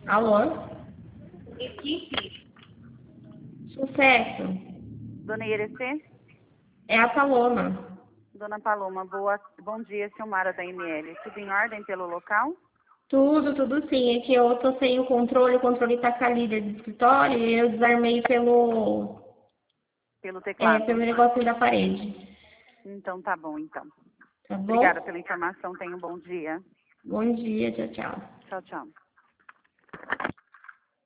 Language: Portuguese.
Alô? Equipe. Sucesso. Dona Irecê? É a Paloma. Dona Paloma, bom dia, Silmara da ML. Tudo em ordem pelo local? Tudo sim. É que eu tô sem o controle tá com a líder do escritório e eu desarmei Pelo teclado. pelo negócio da parede. Então tá bom, então. Tá Obrigada bom? pela informação, tenha um bom dia. Bom dia, tchau, tchau. Tchau, tchau.